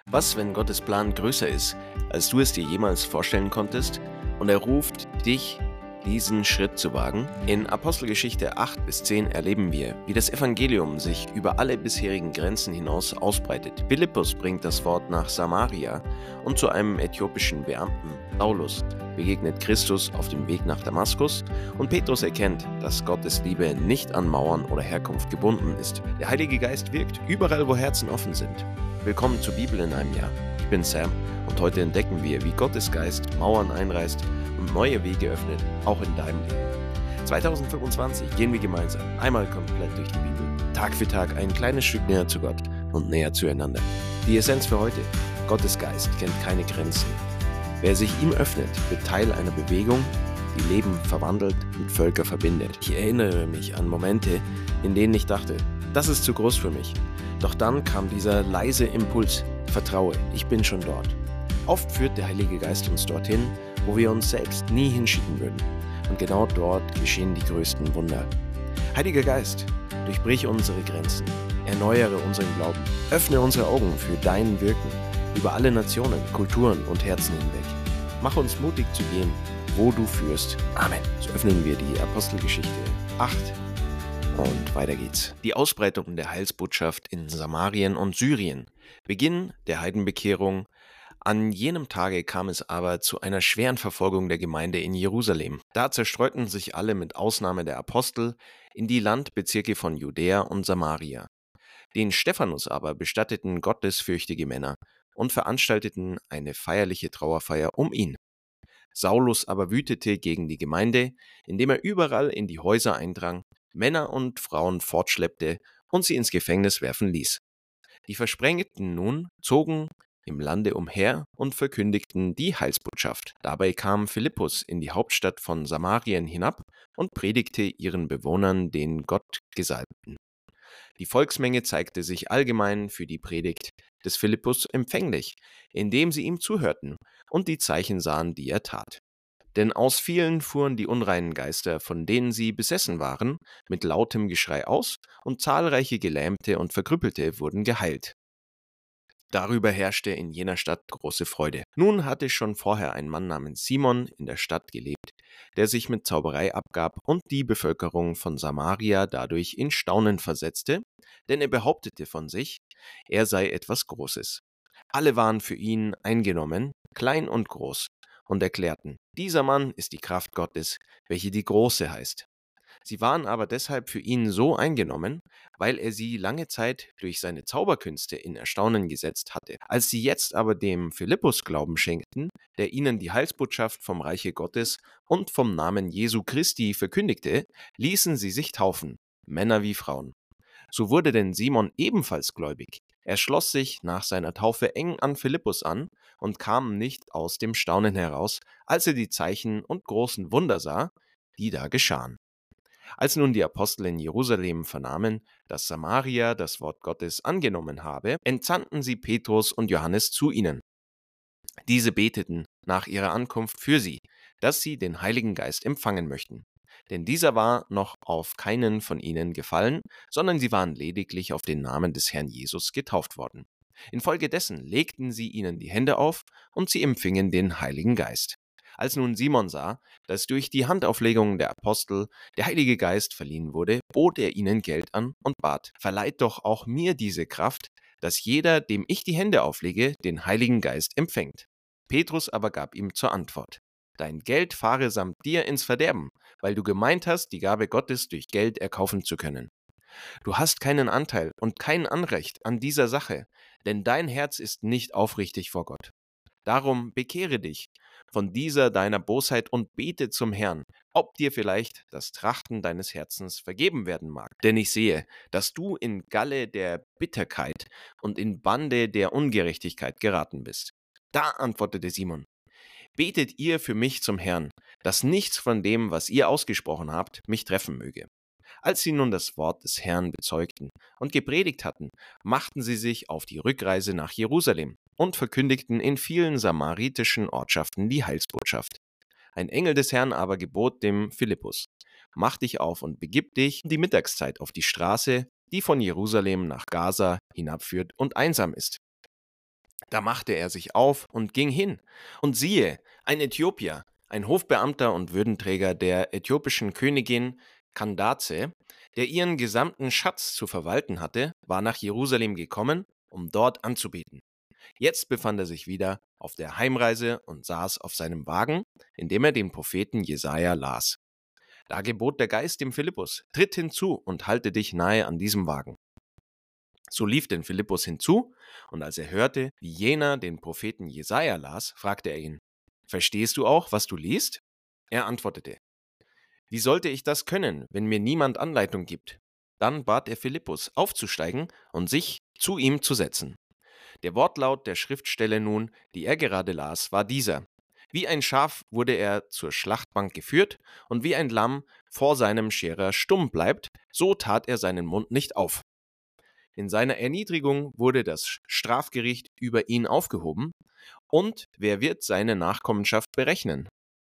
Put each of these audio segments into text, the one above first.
Was, wenn Gottes Plan größer ist, als du es dir jemals vorstellen konntest, und er ruft dich, diesen Schritt zu wagen? In Apostelgeschichte 8 bis 10 erleben wir, wie das Evangelium sich über alle bisherigen Grenzen hinaus ausbreitet. Philippus bringt das Wort nach Samaria und zu einem äthiopischen Beamten, Saulus, begegnet Christus auf dem Weg nach Damaskus und Petrus erkennt, dass Gottes Liebe nicht an Mauern oder Herkunft gebunden ist. Der Heilige Geist wirkt überall, wo Herzen offen sind. Willkommen zur Bibel in einem Jahr. Ich bin Sam und heute entdecken wir, wie Gottes Geist Mauern einreißt und neue Wege öffnet, auch in deinem Leben. 2025 gehen wir gemeinsam einmal komplett durch die Bibel. Tag für Tag ein kleines Stück näher zu Gott und näher zueinander. Die Essenz für heute: Gottes Geist kennt keine Grenzen. Wer sich ihm öffnet, wird Teil einer Bewegung, die Leben verwandelt und Völker verbindet. Ich erinnere mich an Momente, in denen ich dachte, das ist zu groß für mich. Doch dann kam dieser leise Impuls: Vertraue, ich bin schon dort. Oft führt der Heilige Geist uns dorthin, wo wir uns selbst nie hinschicken würden. Und genau dort geschehen die größten Wunder. Heiliger Geist, durchbrich unsere Grenzen, erneuere unseren Glauben, öffne unsere Augen für dein Wirken über alle Nationen, Kulturen und Herzen hinweg. Mach uns mutig zu gehen, wo du führst. Amen. So öffnen wir die Apostelgeschichte 8. Und weiter geht's. Die Ausbreitung der Heilsbotschaft in Samarien und Syrien. Beginn der Heidenbekehrung. An jenem Tage kam es aber zu einer schweren Verfolgung der Gemeinde in Jerusalem. Da zerstreuten sich alle mit Ausnahme der Apostel in die Landbezirke von Judäa und Samaria. Den Stephanus aber bestatteten gottesfürchtige Männer und veranstalteten eine feierliche Trauerfeier um ihn. Saulus aber wütete gegen die Gemeinde, indem er überall in die Häuser eindrang, Männer und Frauen fortschleppte und sie ins Gefängnis werfen ließ. Die Versprengten nun zogen im Lande umher und verkündigten die Heilsbotschaft. Dabei kam Philippus in die Hauptstadt von Samarien hinab und predigte ihren Bewohnern den Gottgesalbten. Die Volksmenge zeigte sich allgemein für die Predigt des Philippus empfänglich, indem sie ihm zuhörten und die Zeichen sahen, die er tat. Denn aus vielen fuhren die unreinen Geister, von denen sie besessen waren, mit lautem Geschrei aus, und zahlreiche Gelähmte und Verkrüppelte wurden geheilt. Darüber herrschte in jener Stadt große Freude. Nun hatte schon vorher ein Mann namens Simon in der Stadt gelebt, der sich mit Zauberei abgab und die Bevölkerung von Samaria dadurch in Staunen versetzte, denn er behauptete von sich, er sei etwas Großes. Alle waren für ihn eingenommen, klein und groß, und erklärten, dieser Mann ist die Kraft Gottes, welche die Große heißt. Sie waren aber deshalb für ihn so eingenommen, weil er sie lange Zeit durch seine Zauberkünste in Erstaunen gesetzt hatte. Als sie jetzt aber dem Philippus Glauben schenkten, der ihnen die Heilsbotschaft vom Reiche Gottes und vom Namen Jesu Christi verkündigte, ließen sie sich taufen, Männer wie Frauen. So wurde denn Simon ebenfalls gläubig. Er schloss sich nach seiner Taufe eng an Philippus an und kam nicht aus dem Staunen heraus, als er die Zeichen und großen Wunder sah, die da geschahen. Als nun die Apostel in Jerusalem vernahmen, dass Samaria das Wort Gottes angenommen habe, entsandten sie Petrus und Johannes zu ihnen. Diese beteten nach ihrer Ankunft für sie, dass sie den Heiligen Geist empfangen möchten. Denn dieser war noch auf keinen von ihnen gefallen, sondern sie waren lediglich auf den Namen des Herrn Jesus getauft worden. Infolgedessen legten sie ihnen die Hände auf und sie empfingen den Heiligen Geist. Als nun Simon sah, dass durch die Handauflegung der Apostel der Heilige Geist verliehen wurde, bot er ihnen Geld an und bat: Verleiht doch auch mir diese Kraft, dass jeder, dem ich die Hände auflege, den Heiligen Geist empfängt. Petrus aber gab ihm zur Antwort: Dein Geld fahre samt dir ins Verderben, weil du gemeint hast, die Gabe Gottes durch Geld erkaufen zu können. Du hast keinen Anteil und kein Anrecht an dieser Sache, denn dein Herz ist nicht aufrichtig vor Gott. Darum bekehre dich von dieser deiner Bosheit und bete zum Herrn, ob dir vielleicht das Trachten deines Herzens vergeben werden mag. Denn ich sehe, dass du in Galle der Bitterkeit und in Bande der Ungerechtigkeit geraten bist. Da antwortete Simon: Betet ihr für mich zum Herrn, dass nichts von dem, was ihr ausgesprochen habt, mich treffen möge. Als sie nun das Wort des Herrn bezeugten und gepredigt hatten, machten sie sich auf die Rückreise nach Jerusalem und verkündigten in vielen samaritischen Ortschaften die Heilsbotschaft. Ein Engel des Herrn aber gebot dem Philippus: Mach dich auf und begib dich die Mittagszeit auf die Straße, die von Jerusalem nach Gaza hinabführt und einsam ist. Da machte er sich auf und ging hin. Und siehe, ein Äthiopier, ein Hofbeamter und Würdenträger der äthiopischen Königin Kandace, der ihren gesamten Schatz zu verwalten hatte, war nach Jerusalem gekommen, um dort anzubeten. Jetzt befand er sich wieder auf der Heimreise und saß auf seinem Wagen, in dem er den Propheten Jesaja las. Da gebot der Geist dem Philippus: Tritt hinzu und halte dich nahe an diesem Wagen. So lief denn Philippus hinzu, und als er hörte, wie jener den Propheten Jesaja las, fragte er ihn: Verstehst du auch, was du liest? Er antwortete: Wie sollte ich das können, wenn mir niemand Anleitung gibt? Dann bat er Philippus, aufzusteigen und sich zu ihm zu setzen. Der Wortlaut der Schriftstelle nun, die er gerade las, war dieser: Wie ein Schaf wurde er zur Schlachtbank geführt, und wie ein Lamm vor seinem Scherer stumm bleibt, so tat er seinen Mund nicht auf. In seiner Erniedrigung wurde das Strafgericht über ihn aufgehoben, und wer wird seine Nachkommenschaft berechnen?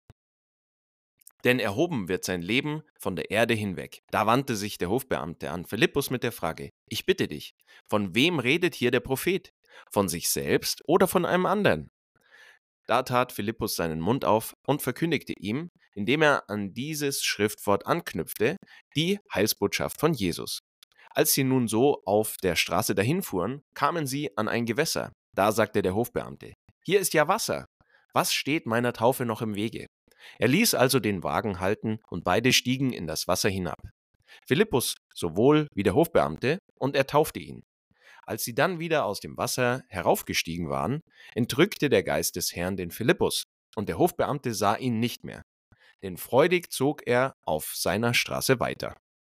Denn erhoben wird sein Leben von der Erde hinweg. Da wandte sich der Hofbeamte an Philippus mit der Frage: Ich bitte dich, von wem redet hier der Prophet? Von sich selbst oder von einem anderen? Da tat Philippus seinen Mund auf und verkündigte ihm, indem er an dieses Schriftwort anknüpfte, die Heilsbotschaft von Jesus. Als sie nun so auf der Straße dahinfuhren, kamen sie an ein Gewässer. Da sagte der Hofbeamte: Hier ist ja Wasser. Was steht meiner Taufe noch im Wege? Er ließ also den Wagen halten, und beide stiegen in das Wasser hinab. Philippus sowohl wie der Hofbeamte, und er taufte ihn. Als sie dann wieder aus dem Wasser heraufgestiegen waren, entrückte der Geist des Herrn den Philippus, und der Hofbeamte sah ihn nicht mehr, denn freudig zog er auf seiner Straße weiter.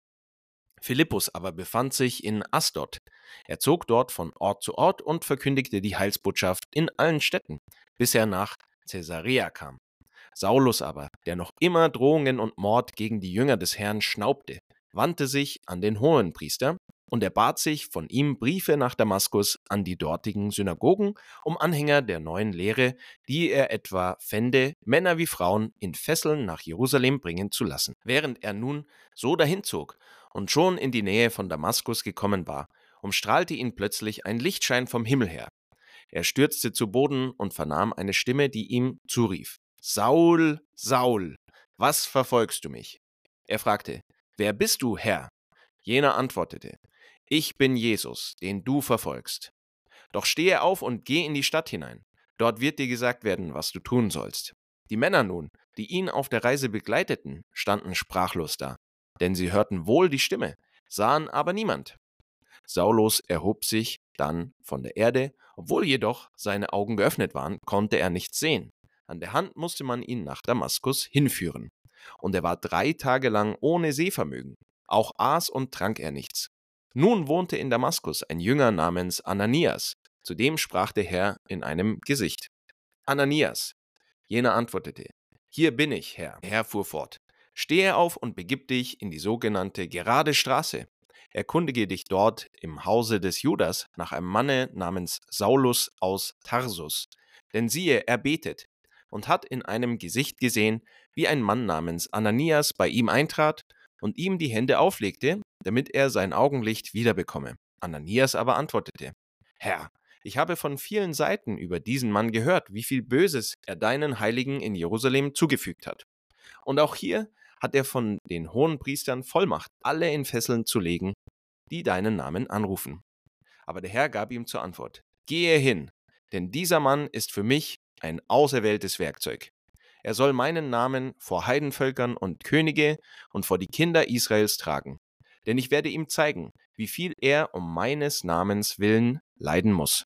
Philippus aber befand sich in Asdod. Er zog dort von Ort zu Ort und verkündigte die Heilsbotschaft in allen Städten, bis er nach Caesarea kam. Saulus aber, der noch immer Drohungen und Mord gegen die Jünger des Herrn schnaubte, wandte sich an den Hohenpriester, und er bat sich von ihm Briefe nach Damaskus an die dortigen Synagogen, um Anhänger der neuen Lehre, die er etwa fände, Männer wie Frauen in Fesseln nach Jerusalem bringen zu lassen. Während er nun so dahin zog und schon in die Nähe von Damaskus gekommen war, umstrahlte ihn plötzlich ein Lichtschein vom Himmel her. Er stürzte zu Boden und vernahm eine Stimme, die ihm zurief: Saul, Saul, was verfolgst du mich? Er fragte: Wer bist du, Herr? Jener antwortete: Ich bin Jesus, den du verfolgst. Doch stehe auf und geh in die Stadt hinein. Dort wird dir gesagt werden, was du tun sollst. Die Männer nun, die ihn auf der Reise begleiteten, standen sprachlos da, denn sie hörten wohl die Stimme, sahen aber niemand. Saulus erhob sich dann von der Erde, obwohl jedoch seine Augen geöffnet waren, konnte er nichts sehen. An der Hand musste man ihn nach Damaskus hinführen. Und er war 3 Tage lang ohne Sehvermögen. Auch aß und trank er nichts. Nun wohnte in Damaskus ein Jünger namens Ananias. Zu dem sprach der Herr in einem Gesicht: Ananias. Jener antwortete: Hier bin ich, Herr. Der Herr fuhr fort: Stehe auf und begib dich in die sogenannte gerade Straße. Erkundige dich dort im Hause des Judas nach einem Manne namens Saulus aus Tarsus. Denn siehe, er betet und hat in einem Gesicht gesehen, wie ein Mann namens Ananias bei ihm eintrat und ihm die Hände auflegte, damit er sein Augenlicht wiederbekomme. Ananias aber antwortete: Herr, ich habe von vielen Seiten über diesen Mann gehört, wie viel Böses er deinen Heiligen in Jerusalem zugefügt hat. Und auch hier hat er von den Hohenpriestern Vollmacht, alle in Fesseln zu legen, die deinen Namen anrufen. Aber der Herr gab ihm zur Antwort: Gehe hin, denn dieser Mann ist für mich ein auserwähltes Werkzeug. Er soll meinen Namen vor Heidenvölkern und Könige und vor die Kinder Israels tragen. Denn ich werde ihm zeigen, wie viel er um meines Namens willen leiden muss.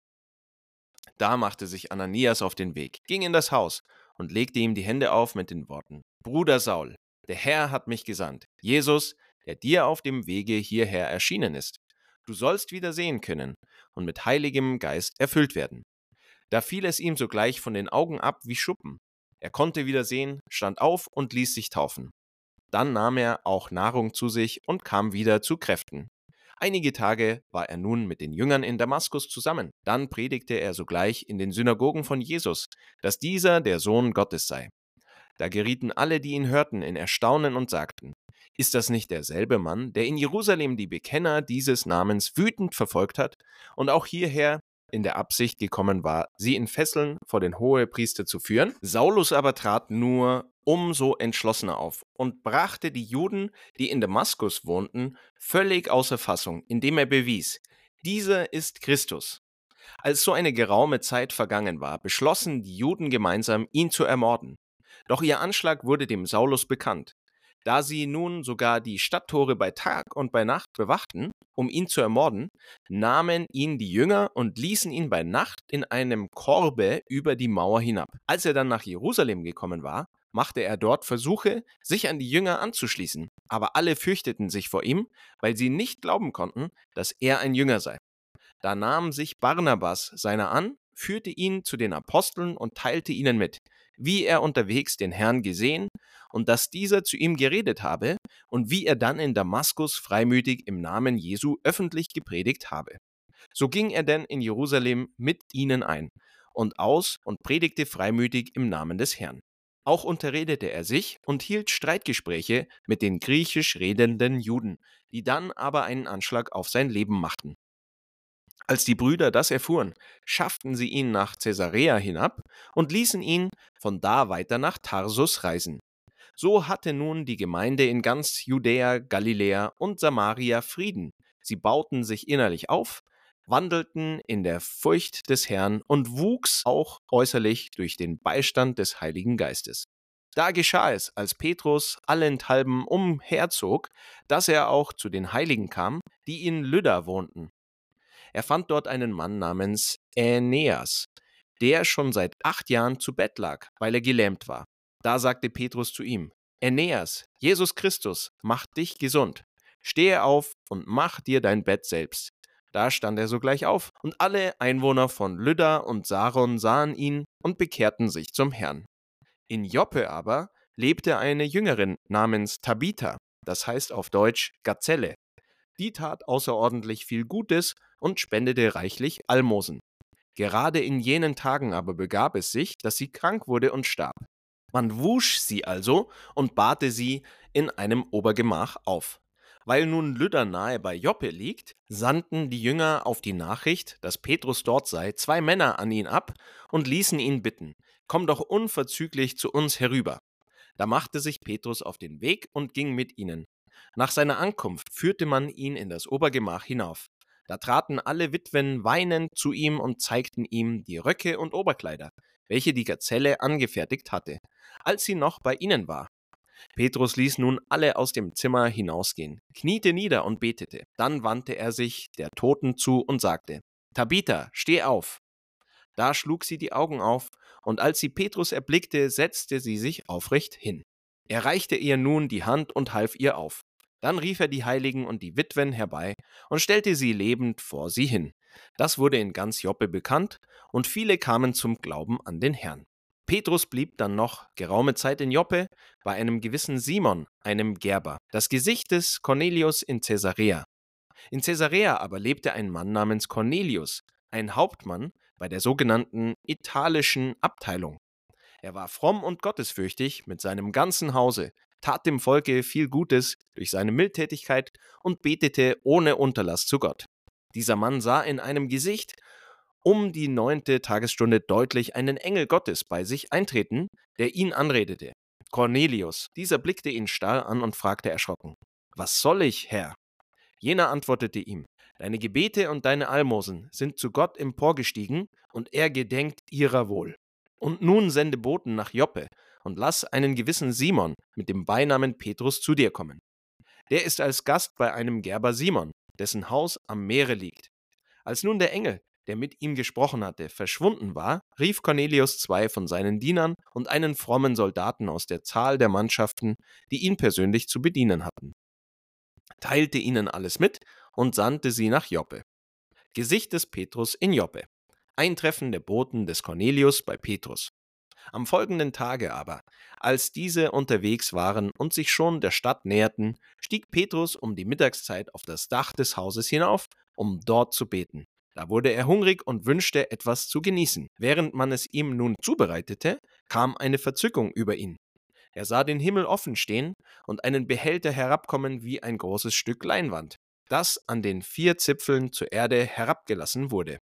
Da machte sich Ananias auf den Weg, ging in das Haus und legte ihm die Hände auf mit den Worten: Bruder Saul, der Herr hat mich gesandt, Jesus, der dir auf dem Wege hierher erschienen ist. Du sollst wieder sehen können und mit heiligem Geist erfüllt werden. Da fiel es ihm sogleich von den Augen ab wie Schuppen. Er konnte wieder sehen, stand auf und ließ sich taufen. Dann nahm er auch Nahrung zu sich und kam wieder zu Kräften. Einige Tage war er nun mit den Jüngern in Damaskus zusammen. Dann predigte er sogleich in den Synagogen von Jesus, dass dieser der Sohn Gottes sei. Da gerieten alle, die ihn hörten, in Erstaunen und sagten: Ist das nicht derselbe Mann, der in Jerusalem die Bekenner dieses Namens wütend verfolgt hat und auch hierher in der Absicht gekommen war, sie in Fesseln vor den Hohepriester zu führen. Saulus aber trat nur umso entschlossener auf und brachte die Juden, die in Damaskus wohnten, völlig außer Fassung, indem er bewies, dieser ist Christus. Als so eine geraume Zeit vergangen war, beschlossen die Juden gemeinsam, ihn zu ermorden. Doch ihr Anschlag wurde dem Saulus bekannt. Da sie nun sogar die Stadttore bei Tag und bei Nacht bewachten, um ihn zu ermorden, nahmen ihn die Jünger und ließen ihn bei Nacht in einem Korbe über die Mauer hinab. Als er dann nach Jerusalem gekommen war, machte er dort Versuche, sich an die Jünger anzuschließen, aber alle fürchteten sich vor ihm, weil sie nicht glauben konnten, dass er ein Jünger sei. Da nahm sich Barnabas seiner an, führte ihn zu den Aposteln und teilte ihnen mit, wie er unterwegs den Herrn gesehen und dass dieser zu ihm geredet habe und wie er dann in Damaskus freimütig im Namen Jesu öffentlich gepredigt habe. So ging er denn in Jerusalem mit ihnen ein und aus und predigte freimütig im Namen des Herrn. Auch unterredete er sich und hielt Streitgespräche mit den griechisch redenden Juden, die dann aber einen Anschlag auf sein Leben machten. Als die Brüder das erfuhren, schafften sie ihn nach Caesarea hinab und ließen ihn von da weiter nach Tarsus reisen. So hatte nun die Gemeinde in ganz Judäa, Galiläa und Samaria Frieden. Sie bauten sich innerlich auf, wandelten in der Furcht des Herrn und wuchs auch äußerlich durch den Beistand des Heiligen Geistes. Da geschah es, als Petrus allenthalben umherzog, dass er auch zu den Heiligen kam, die in Lydda wohnten. Er fand dort einen Mann namens Aeneas, der schon seit 8 Jahren zu Bett lag, weil er gelähmt war. Da sagte Petrus zu ihm: Aeneas, Jesus Christus macht dich gesund. Stehe auf und mach dir dein Bett selbst. Da stand er sogleich auf, und alle Einwohner von Lydda und Saron sahen ihn und bekehrten sich zum Herrn. In Joppe aber lebte eine Jüngerin namens Tabitha, das heißt auf Deutsch Gazelle. Die tat außerordentlich viel Gutes und spendete reichlich Almosen. Gerade in jenen Tagen aber begab es sich, dass sie krank wurde und starb. Man wusch sie also und bahrte sie in einem Obergemach auf. Weil nun Lydda nahe bei Joppe liegt, sandten die Jünger auf die Nachricht, dass Petrus dort sei, 2 Männer an ihn ab und ließen ihn bitten: Komm doch unverzüglich zu uns herüber. Da machte sich Petrus auf den Weg und ging mit ihnen. Nach seiner Ankunft führte man ihn in das Obergemach hinauf. Da traten alle Witwen weinend zu ihm und zeigten ihm die Röcke und Oberkleider, welche die Gazelle angefertigt hatte, als sie noch bei ihnen war. Petrus ließ nun alle aus dem Zimmer hinausgehen, kniete nieder und betete. Dann wandte er sich der Toten zu und sagte: Tabitha, steh auf. Da schlug sie die Augen auf, und als sie Petrus erblickte, setzte sie sich aufrecht hin. Er reichte ihr nun die Hand und half ihr auf. Dann rief er die Heiligen und die Witwen herbei und stellte sie lebend vor sie hin. Das wurde in ganz Joppe bekannt, und viele kamen zum Glauben an den Herrn. Petrus blieb dann noch geraume Zeit in Joppe bei einem gewissen Simon, einem Gerber, das Gesicht des Cornelius in Caesarea. In Caesarea aber lebte ein Mann namens Cornelius, ein Hauptmann bei der sogenannten italischen Abteilung. Er war fromm und gottesfürchtig mit seinem ganzen Hause, tat dem Volke viel Gutes durch seine Mildtätigkeit und betete ohne Unterlass zu Gott. Dieser Mann sah in einem Gesicht um die 9. Tagesstunde deutlich einen Engel Gottes bei sich eintreten, der ihn anredete. Cornelius, dieser blickte ihn starr an und fragte erschrocken: Was soll ich, Herr? Jener antwortete ihm: Deine Gebete und deine Almosen sind zu Gott emporgestiegen, und er gedenkt ihrer wohl. Und nun sende Boten nach Joppe und lass einen gewissen Simon mit dem Beinamen Petrus zu dir kommen. Der ist als Gast bei einem Gerber Simon, dessen Haus am Meere liegt. Als nun der Engel, der mit ihm gesprochen hatte, verschwunden war, rief Cornelius 2 von seinen Dienern und einen frommen Soldaten aus der Zahl der Mannschaften, die ihn persönlich zu bedienen hatten, teilte ihnen alles mit und sandte sie nach Joppe. Gesicht des Petrus in Joppe. Eintreffen der Boten des Cornelius bei Petrus. Am folgenden Tage aber, als diese unterwegs waren und sich schon der Stadt näherten, stieg Petrus um die Mittagszeit auf das Dach des Hauses hinauf, um dort zu beten. Da wurde er hungrig und wünschte etwas zu genießen. Während man es ihm nun zubereitete, kam eine Verzückung über ihn. Er sah den Himmel offen stehen und einen Behälter herabkommen wie ein großes Stück Leinwand, das an den 4 Zipfeln zur Erde herabgelassen wurde.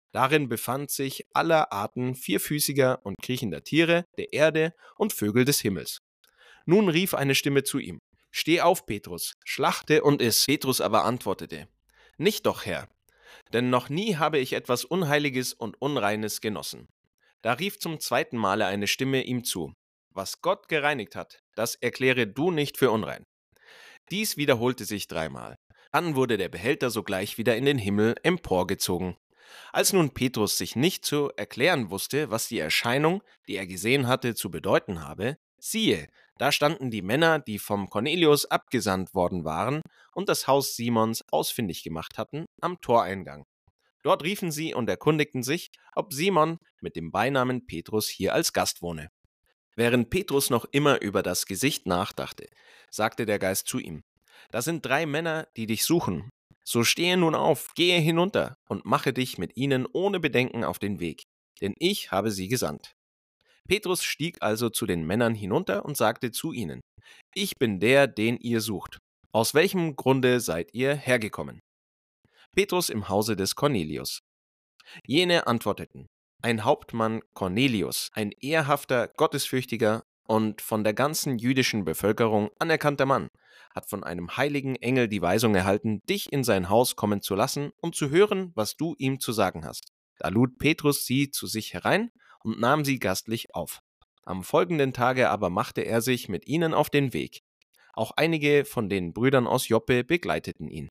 Darin befand sich aller Arten vierfüßiger und kriechender Tiere, der Erde und Vögel des Himmels. Nun rief eine Stimme zu ihm: Steh auf, Petrus, schlachte und iss. Petrus aber antwortete: Nicht doch, Herr, denn noch nie habe ich etwas Unheiliges und Unreines genossen. Da rief zum zweiten Male eine Stimme ihm zu: Was Gott gereinigt hat, das erkläre du nicht für unrein. Dies wiederholte sich dreimal. Dann wurde der Behälter sogleich wieder in den Himmel emporgezogen. Als nun Petrus sich nicht zu erklären wusste, was die Erscheinung, die er gesehen hatte, zu bedeuten habe, siehe, da standen die Männer, die vom Cornelius abgesandt worden waren und das Haus Simons ausfindig gemacht hatten, am Toreingang. Dort riefen sie und erkundigten sich, ob Simon mit dem Beinamen Petrus hier als Gast wohne. Während Petrus noch immer über das Gesicht nachdachte, sagte der Geist zu ihm: Da sind 3 Männer, die dich suchen. So stehe nun auf, gehe hinunter und mache dich mit ihnen ohne Bedenken auf den Weg, denn ich habe sie gesandt. Petrus stieg also zu den Männern hinunter und sagte zu ihnen: Ich bin der, den ihr sucht. Aus welchem Grunde seid ihr hergekommen? Petrus im Hause des Cornelius. Jene antworteten: Ein Hauptmann Cornelius, ein ehrhafter, gottesfürchtiger und von der ganzen jüdischen Bevölkerung anerkannter Mann, hat von einem heiligen Engel die Weisung erhalten, dich in sein Haus kommen zu lassen und zu hören, was du ihm zu sagen hast. Da lud Petrus sie zu sich herein und nahm sie gastlich auf. Am folgenden Tage aber machte er sich mit ihnen auf den Weg. Auch einige von den Brüdern aus Joppe begleiteten ihn.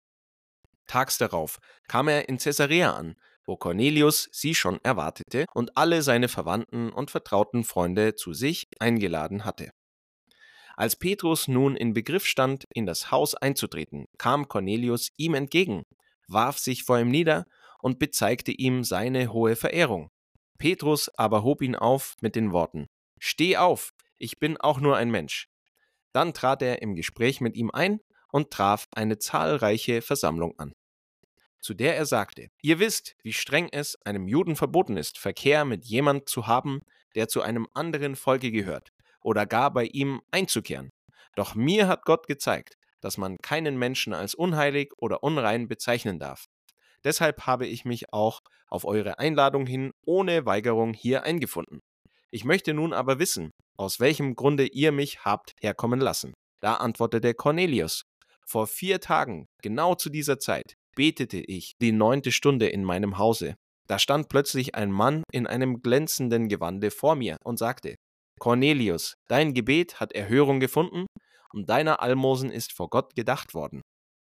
Tags darauf kam er in Caesarea an, wo Cornelius sie schon erwartete und alle seine Verwandten und vertrauten Freunde zu sich eingeladen hatte. Als Petrus nun in Begriff stand, in das Haus einzutreten, kam Cornelius ihm entgegen, warf sich vor ihm nieder und bezeigte ihm seine hohe Verehrung. Petrus aber hob ihn auf mit den Worten: Steh auf, ich bin auch nur ein Mensch. Dann trat er im Gespräch mit ihm ein und traf eine zahlreiche Versammlung an, zu der er sagte: Ihr wisst, wie streng es einem Juden verboten ist, Verkehr mit jemand zu haben, der zu einem anderen Volke gehört, oder gar bei ihm einzukehren. Doch mir hat Gott gezeigt, dass man keinen Menschen als unheilig oder unrein bezeichnen darf. Deshalb habe ich mich auch auf eure Einladung hin ohne Weigerung hier eingefunden. Ich möchte nun aber wissen, aus welchem Grunde ihr mich habt herkommen lassen. Da antwortete Cornelius: Vor 4 Tagen, genau zu dieser Zeit, betete ich die 9. Stunde in meinem Hause. Da stand plötzlich ein Mann in einem glänzenden Gewande vor mir und sagte: Cornelius, dein Gebet hat Erhörung gefunden und deiner Almosen ist vor Gott gedacht worden.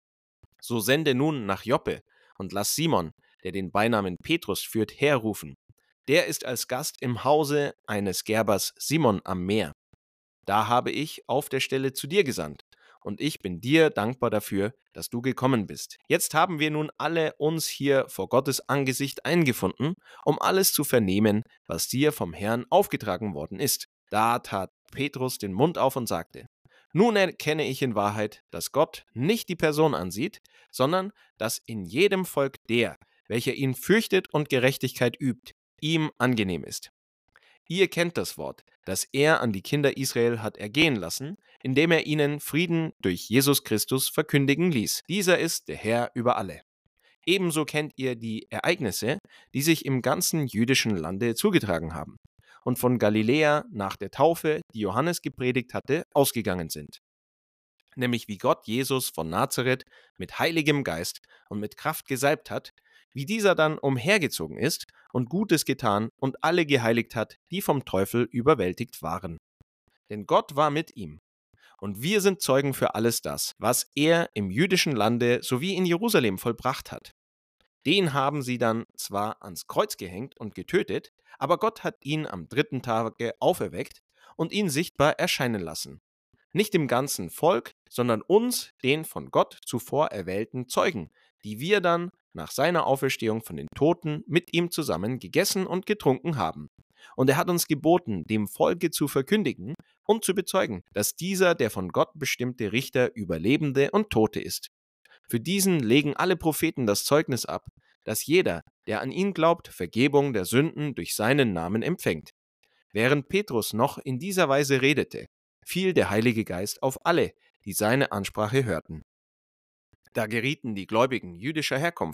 So sende nun nach Joppe und lass Simon, der den Beinamen Petrus führt, herrufen. Der ist als Gast im Hause eines Gerbers Simon am Meer. Da habe ich auf der Stelle zu dir gesandt, und ich bin dir dankbar dafür, dass du gekommen bist. Jetzt haben wir nun alle uns hier vor Gottes Angesicht eingefunden, um alles zu vernehmen, was dir vom Herrn aufgetragen worden ist. Da tat Petrus den Mund auf und sagte: Nun erkenne ich in Wahrheit, dass Gott nicht die Person ansieht, sondern dass in jedem Volk der, welcher ihn fürchtet und Gerechtigkeit übt, ihm angenehm ist. Ihr kennt das Wort, das er an die Kinder Israel hat ergehen lassen, indem er ihnen Frieden durch Jesus Christus verkündigen ließ. Dieser ist der Herr über alle. Ebenso kennt ihr die Ereignisse, die sich im ganzen jüdischen Lande zugetragen haben und von Galiläa nach der Taufe, die Johannes gepredigt hatte, ausgegangen sind. Nämlich wie Gott Jesus von Nazareth mit heiligem Geist und mit Kraft gesalbt hat, wie dieser dann umhergezogen ist und Gutes getan und alle geheiligt hat, die vom Teufel überwältigt waren. Denn Gott war mit ihm. Und wir sind Zeugen für alles das, was er im jüdischen Lande sowie in Jerusalem vollbracht hat. Den haben sie dann zwar ans Kreuz gehängt und getötet, aber Gott hat ihn am 3. Tage auferweckt und ihn sichtbar erscheinen lassen. Nicht dem ganzen Volk, sondern uns, den von Gott zuvor erwählten Zeugen, die wir dann nach seiner Auferstehung von den Toten mit ihm zusammen gegessen und getrunken haben. Und er hat uns geboten, dem Volke zu verkündigen und zu bezeugen, dass dieser der von Gott bestimmte Richter über Lebende und Tote ist. Für diesen legen alle Propheten das Zeugnis ab, dass jeder, der an ihn glaubt, Vergebung der Sünden durch seinen Namen empfängt. Während Petrus noch in dieser Weise redete, fiel der Heilige Geist auf alle, die seine Ansprache hörten. Da gerieten die Gläubigen jüdischer Herkunft,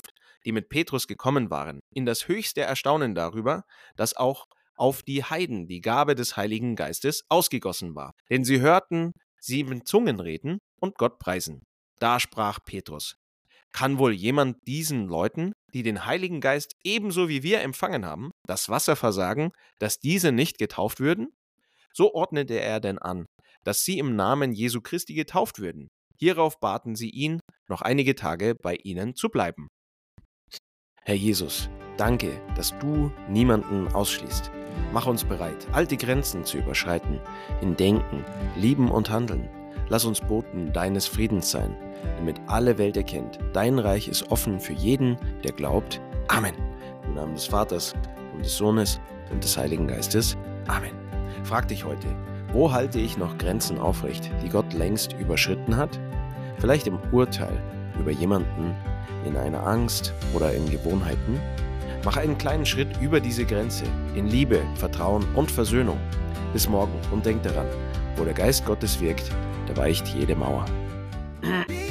die mit Petrus gekommen waren, in das höchste Erstaunen darüber, dass auch auf die Heiden die Gabe des Heiligen Geistes ausgegossen war. Denn sie hörten 7 Zungen reden und Gott preisen. Da sprach Petrus: Kann wohl jemand diesen Leuten, die den Heiligen Geist ebenso wie wir empfangen haben, das Wasser versagen, dass diese nicht getauft würden? So ordnete er denn an, dass sie im Namen Jesu Christi getauft würden. Hierauf baten sie ihn, noch einige Tage bei ihnen zu bleiben. Herr Jesus, danke, dass du niemanden ausschließt. Mach uns bereit, alte Grenzen zu überschreiten, in Denken, Lieben und Handeln. Lass uns Boten deines Friedens sein, damit alle Welt erkennt, dein Reich ist offen für jeden, der glaubt. Amen. Im Namen des Vaters und des Sohnes und des Heiligen Geistes. Amen. Frag dich heute, wo halte ich noch Grenzen aufrecht, die Gott längst überschritten hat? Vielleicht im Urteil über jemanden, in einer Angst oder in Gewohnheiten? Mach einen kleinen Schritt über diese Grenze, in Liebe, Vertrauen und Versöhnung. Bis morgen und denk daran, wo der Geist Gottes wirkt, da weicht jede Mauer.